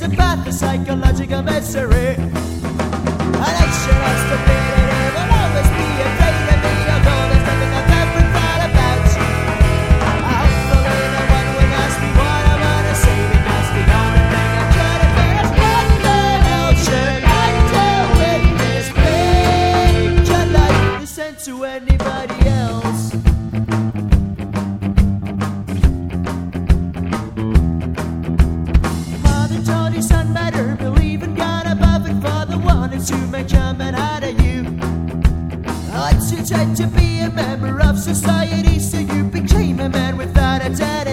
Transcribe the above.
the path of psychological misery. And I should have stupidity will always be afraid of me, although there's nothing I've ever thought about. Hopefully no one will ask me what I wanna say, because the only thing I'm trying to figure is what the hell should I do with this picture life to send to anybody else. Mother told his son better believe in God above and Father wanted to make a man out of you. I'd to try to be a member of society, so you became a man without a daddy.